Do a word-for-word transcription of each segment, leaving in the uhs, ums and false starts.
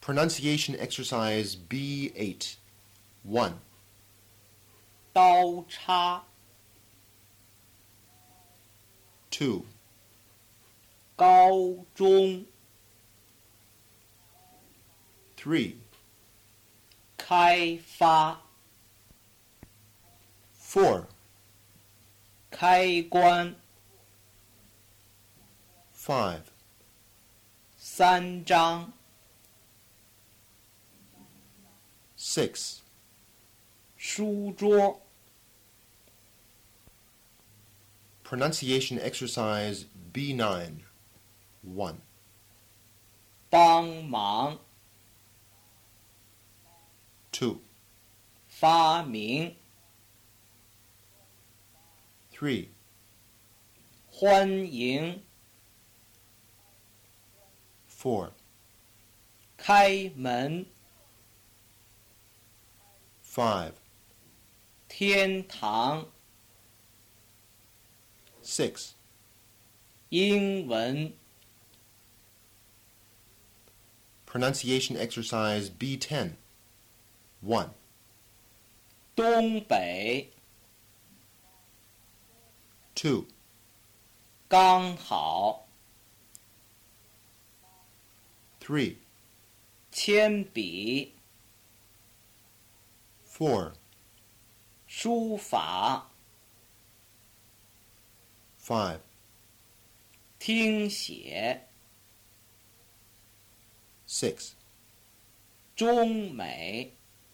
Pronunciation exercise B eight. one. 刀叉 two. 高中 three. 开发 four. 开关 five. 三张 six. 书桌 Pronunciation exercise B nine. one. 帮忙 two. 发明 three. 欢迎 four. 开门 five. 天堂 six. 英文 Pronunciation exercise B ten. one. 东北 two. 刚好 three. 铅笔 four. 书法 five. 听写 six. 中美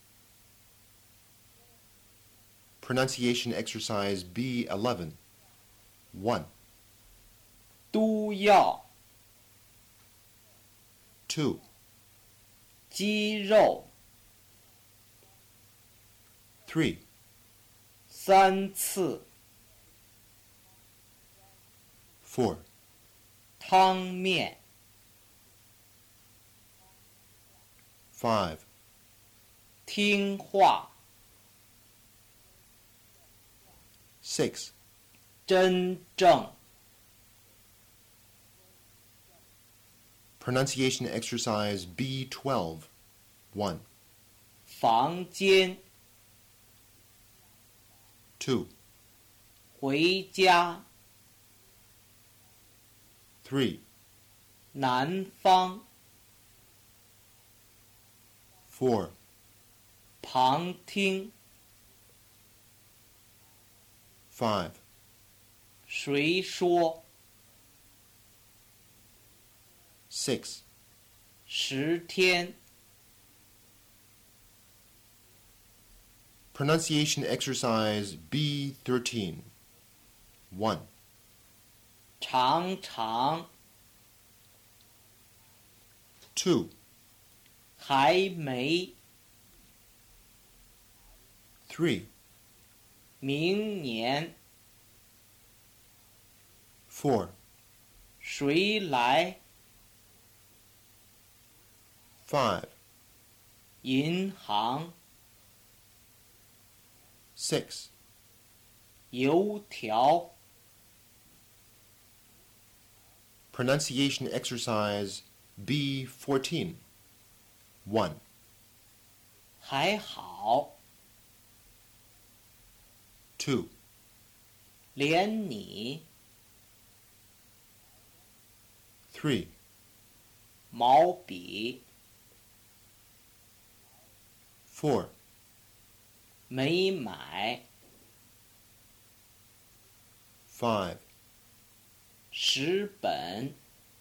Pronunciation exercise B eleven. one. 都要 two. 鸡肉 three. 三次 four. 汤面 five. 听话 six. 真正 Pronunciation exercise B twelve. one. 房间 two. 回家 three. 南方 four. 旁听 five. 谁说 six. 十天 Pronunciation exercise B thirteen. one. 常常 two. 还没 three. 明年 four. 谁来 five. 银行 six. 油条 Pronunciation exercise B fourteen. one. 还好 two. 连你 three. 毛笔 four. 没买 five. 十本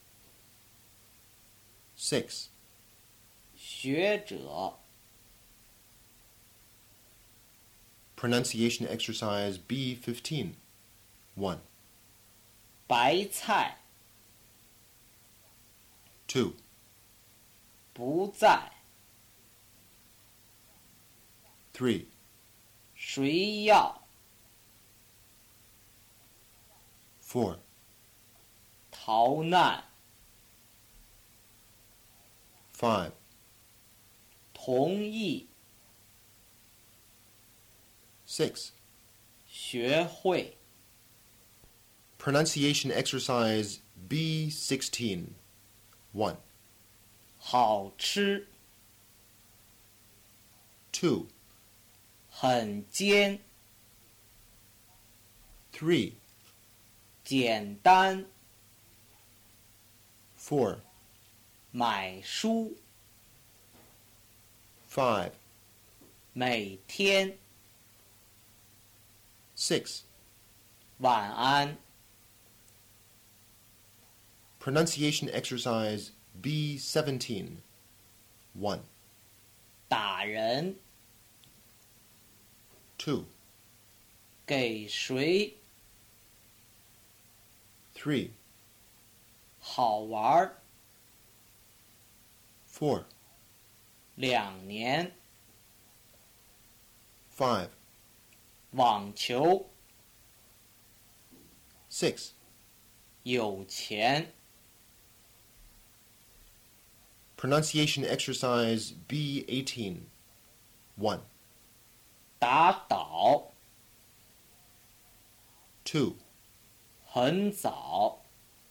six. 学者 Pronunciation exercise B fifteen. one. 白菜 two. 不在 three. 谁要 four. 逃难 five. 同意 six. 学会 Pronunciation exercise B sixteen. one. 好吃 two, 很尖， three, 简单， four, 买书， five, 每天， six. 晚安， Pronunciation exercise B seventeen. one, 打人， two, 给谁， three, 好玩， four, 两年， five, 网球， six. 有钱， Pronunciation exercise B eighteen. one, 打倒， two, 很早，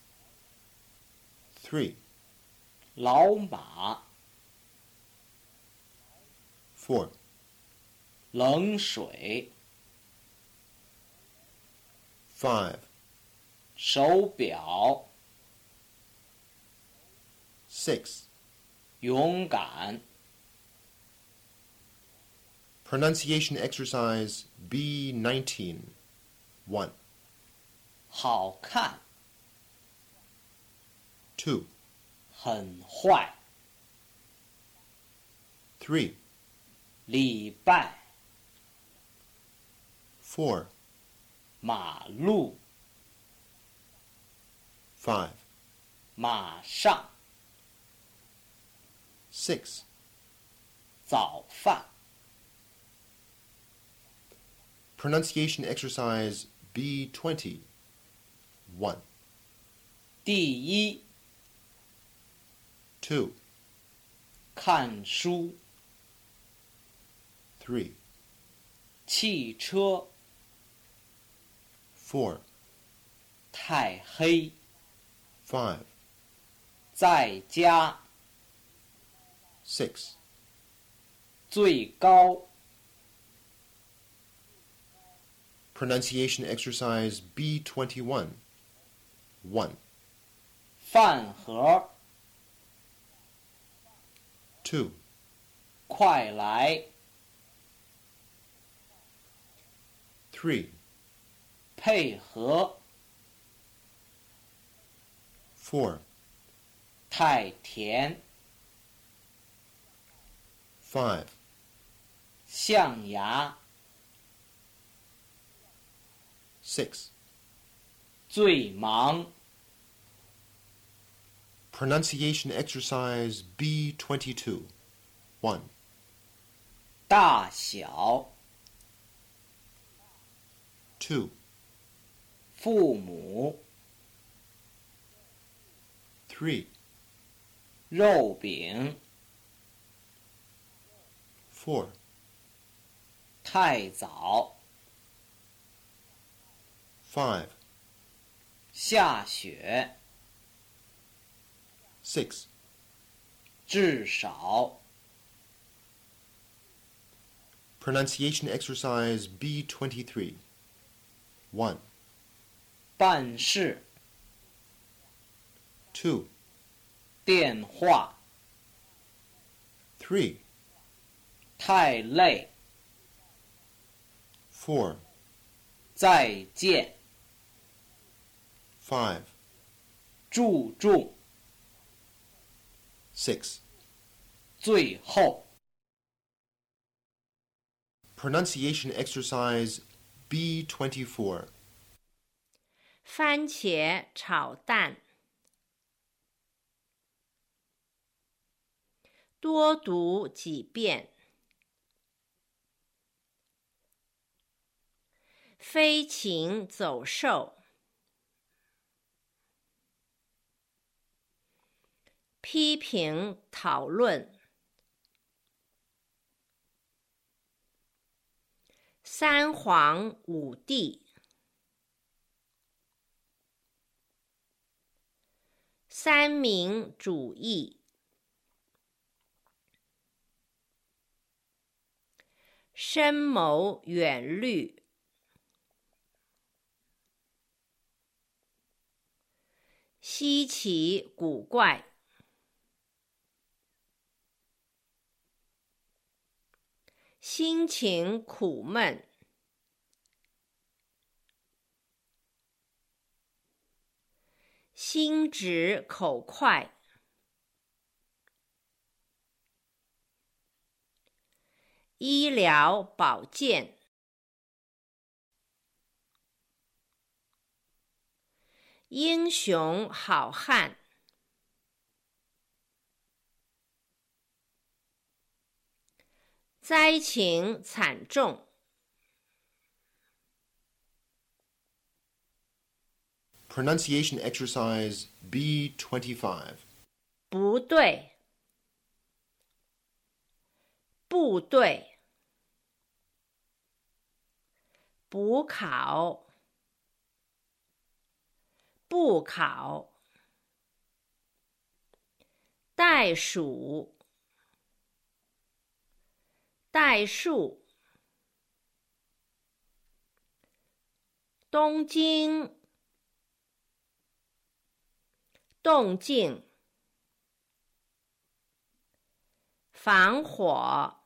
three, 老马， four, 冷水， five, 手表， six. 勇敢， Pronunciation exercise B nineteen. one, 好看， two, 很坏， three, 礼拜， four, 马路， five, 马上， six. 早饭， Pronunciation exercise B twenty. one, 第一， two, 看书， three, 汽车， four, 太黑， five, 在家， six. 最高， Pronunciation exercise B twenty-one. one, 饭盒， two, 快来， three, 配合， four, 太甜， five, 象牙， six. 最忙， Pronunciation exercise B twenty-two. one, 大小， two, 父母， three, 肉饼， four, 太早， five, 下雪， six. 至少， Pronunciation exercise B twenty-three. one, 办事， two, 电话， three, 太累， four, 再见， five, 注重， six. 最后， Pronunciation exercise B twenty-four. 番茄炒蛋。多读几遍。飞禽走兽。批评讨论。三皇五帝。三民主义。 深谋远虑，稀奇古怪，心情苦闷，心直口快，医疗保健，英雄好汉，灾情惨重， Pronunciation exercise B twenty-five. 不对，部队，补考，不考，袋鼠，代数，东京，动静，防火，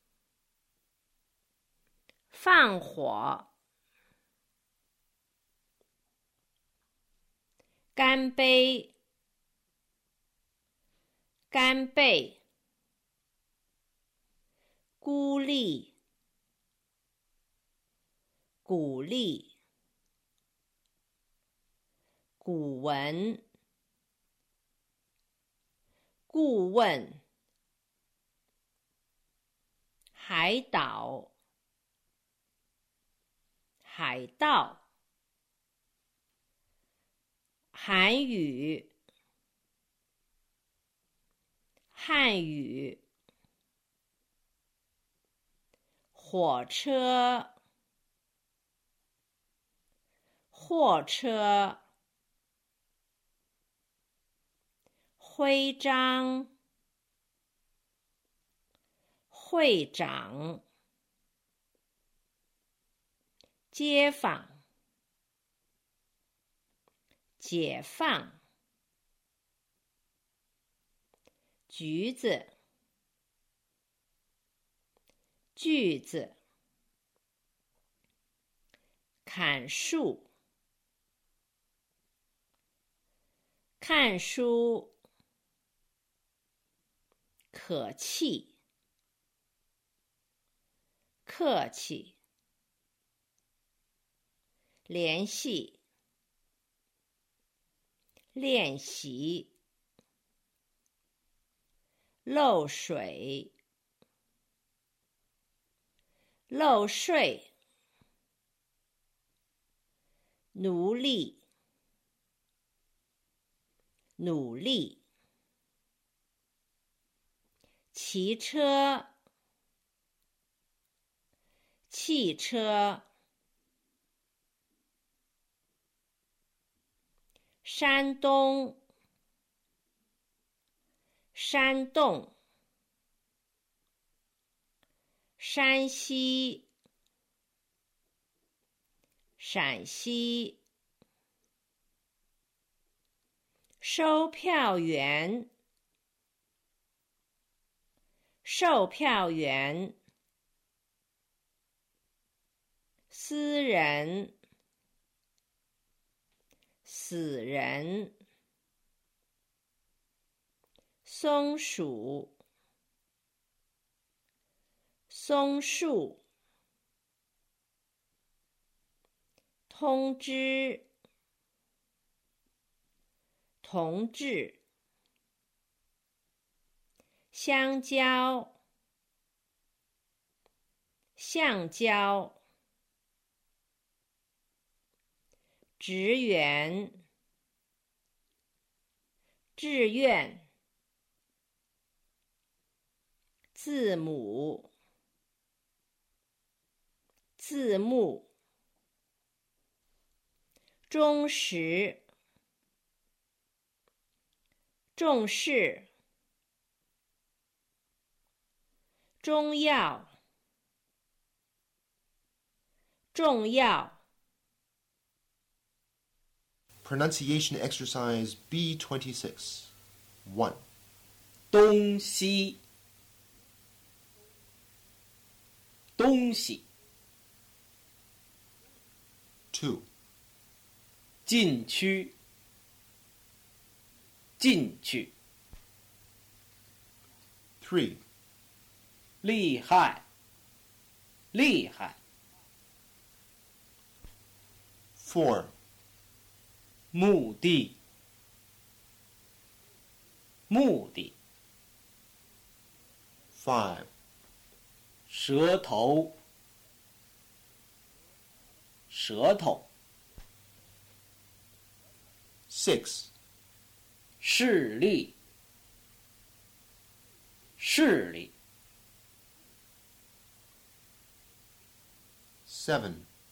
放火，干杯，干贝，孤立，鼓励，古文，顾问，海岛，海盗，韩语，汉语，火车，货车，徽章，会长，街坊，解放，橘子，句子，砍树，看书，可气，客气，联系，练习，漏水，漏税，奴隶，努力，骑车，汽车，山东，山洞，山西，陕西，收票员，售票员，私人，死人，松鼠，松树，通知，同志，香蕉，橡胶，职员，志愿，字母，字幕，忠实，重视，中药， 重要， Pronunciation exercise B twenty-six. one. 东西，东西， two. 禁区，进去， three. 厉害，厉害， four. 目的，目的， five. 舌头，舌头， six. 视力，视力， seven.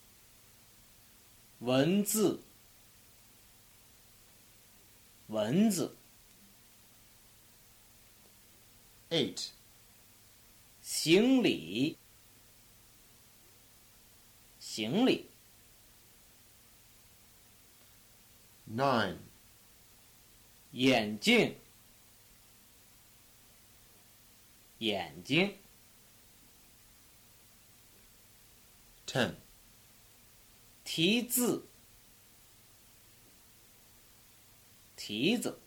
文字，文字， eight. 行李，行李， nine. 眼镜，眼睛， ten. 题字，题字。